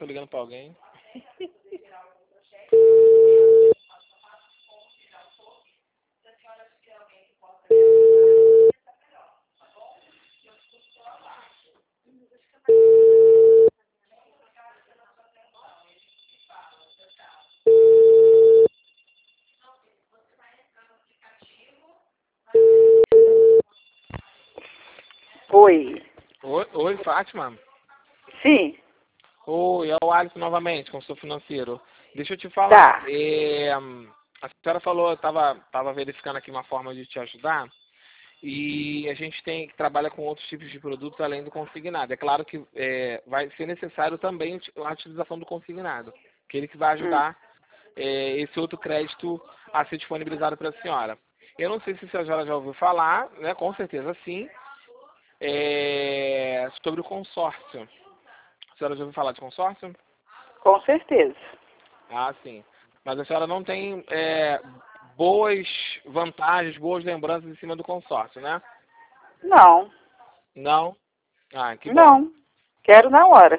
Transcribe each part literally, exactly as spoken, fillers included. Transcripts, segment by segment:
tô ligando pra alguém. Oi. Oi, oi, Fátima. Sim. Oi, é o Alisson novamente, consultor financeiro. Deixa eu te falar. Tá. É, a senhora falou, eu estava tava verificando aqui uma forma de te ajudar. E a gente tem trabalha com outros tipos de produtos além do consignado. É claro que é, vai ser necessário também a utilização do consignado, que ele que vai Hum. ajudar é, esse outro crédito a ser disponibilizado para a senhora. Eu não sei se a senhora já ouviu falar, né? Com certeza sim, é, sobre o consórcio. A senhora já ouviu falar de consórcio? Com certeza. Ah, sim. Mas a senhora não tem é, boas vantagens, boas lembranças em cima do consórcio, né? Não. Não? Ah, que bom. Não. Quero na hora.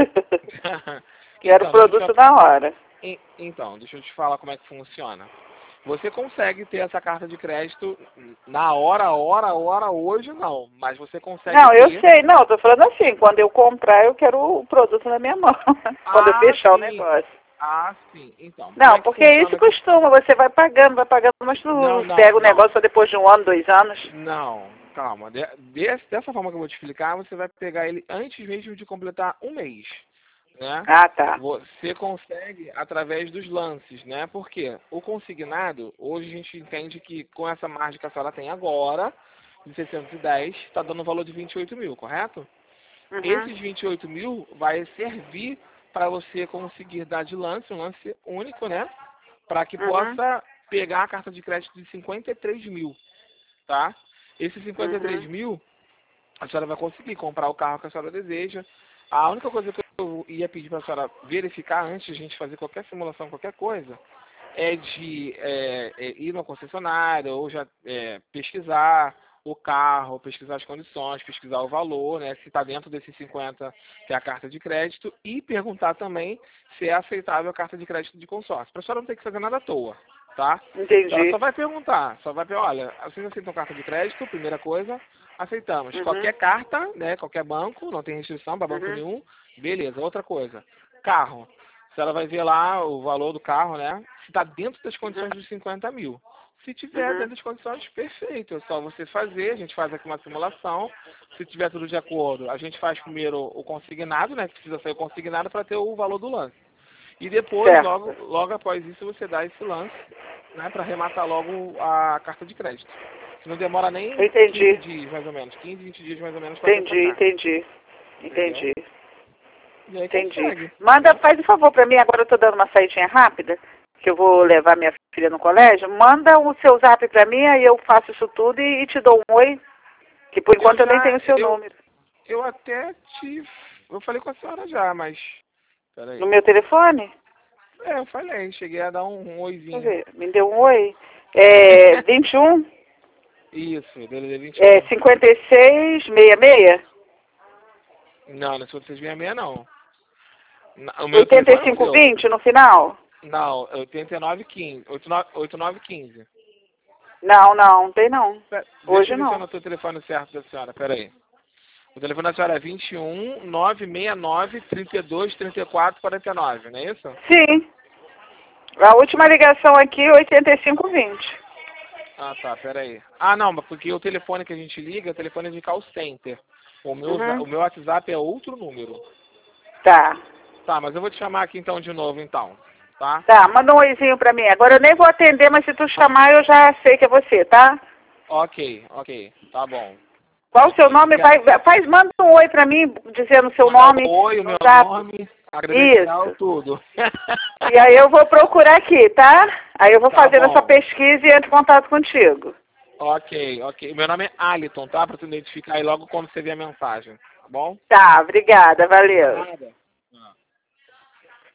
Quero o Então, deixa eu produto te... na hora. En- Então, deixa eu te falar como é que funciona. Você consegue ter essa carta de crédito na hora, hora, hora, hoje não. Mas você consegue Não, eu ter. sei. Não, tô falando assim. Quando eu comprar, eu quero o produto na minha mão. Quando eu Ah, fechar o sim. negócio. Ah, sim. Então, como é Não, que porque é isso funciona aqui? costuma. Você vai pagando, vai pagando, mas tu Não, não, pega o não. negócio só depois de um ano, dois anos. Não, calma. De- desse- dessa forma que eu vou te explicar, você vai pegar ele antes mesmo de completar um mês, né? Ah, tá. Você consegue através dos lances, né? Porque o consignado, hoje a gente entende que com essa margem que a senhora tem agora, de seiscentos e dez, está dando um valor de vinte e oito mil, correto? Uhum. Esses vinte e oito mil vai servir para você conseguir dar de lance, um lance único, né? Para que Uhum. possa pegar a carta de crédito de cinquenta e três mil, tá? Esses cinquenta e três Uhum. mil, a senhora vai conseguir comprar o carro que a senhora deseja. A única coisa que eu ia pedir para a senhora verificar antes de a gente fazer qualquer simulação, qualquer coisa, é de é, é, ir na concessionária ou já é, pesquisar o carro, pesquisar as condições, pesquisar o valor, né, se está dentro desses cinquenta que é a carta de crédito, e perguntar também se é aceitável a carta de crédito de consórcio. Para a senhora não ter que fazer nada à toa, tá? A senhora Entendi. só vai perguntar, só vai perguntar, olha, vocês aceitam carta de crédito? Primeira coisa, aceitamos. Uhum. Qualquer carta, né, qualquer banco, não tem restrição para banco Uhum. nenhum, beleza. Outra coisa, carro. A senhora vai ver lá o valor do carro, né? Se está dentro das Uhum. condições dos cinquenta mil. Se tiver Uhum. dentro das condições, perfeito. É só você fazer, a gente faz aqui uma simulação. Se tiver tudo de acordo, a gente faz primeiro o consignado, né? Que precisa ser o consignado para ter o valor do lance. E depois, logo, Certo. logo após isso, você dá esse lance, né? Para arrematar logo a carta de crédito. Que não demora nem quinze Entendi. dias, mais ou menos. quinze, vinte dias, mais ou menos, para ter essa Entendi, carta. entendi. Entendeu? Entendi. E aí Entendi. consegue, Manda, né? faz um favor pra mim, agora eu tô dando uma saidinha rápida, que eu vou Hum. levar minha filha no colégio. Manda o seu zap pra mim, aí eu faço isso tudo e, e te dou um oi, que por Eu enquanto eu nem já, tenho o seu eu, número. eu até te, eu falei com a senhora já, mas, No peraí. meu telefone? É, eu falei, cheguei a dar um, um Deixa eu oizinho. ver, me deu um oi. É vinte e um, Isso, D D D vinte e é um. cinquenta e seis, sessenta e seis, Não, não é seiscentos e sessenta e seis, não. Na- O meu oitenta e telefone ou o cinco, seu? vinte no final? Não, é oitenta e nove quinze. oitenta e nove quinze. Não, não, não tem não. Pera, deixa Hoje eu ver se eu não. anotei o telefone certo da senhora, peraí. O telefone da senhora é vinte e um, nove seis nove, trinta e dois, trinta e quatro, quarenta e nove, não é isso? Sim. A última ligação aqui, oitenta e cinco, vinte. Ah, tá, peraí. Ah, não, mas porque o telefone que a gente liga é o telefone de call center. O meu, za- Uhum. o meu WhatsApp é outro número. Tá. Tá, mas eu vou te chamar aqui então de novo, então. Tá? Tá, manda um oizinho pra mim. Agora eu nem vou atender, mas se tu chamar eu já sei que é você, tá? Ok, ok. Tá bom. Qual o seu Ok. E nome? quer Vai, vai- faz, manda um oi pra mim, dizendo o seu mandar nome. o oi, o meu Tá? nome, a credencial, Isso. tudo. E aí eu vou procurar aqui, tá? Aí eu vou Tá fazendo essa bom. pesquisa e entro em contato contigo. Ok, ok. Meu nome é Aliton, tá? Pra tu identificar aí logo quando você ver a mensagem. Tá bom? Tá, obrigada, valeu. Nada. Ah.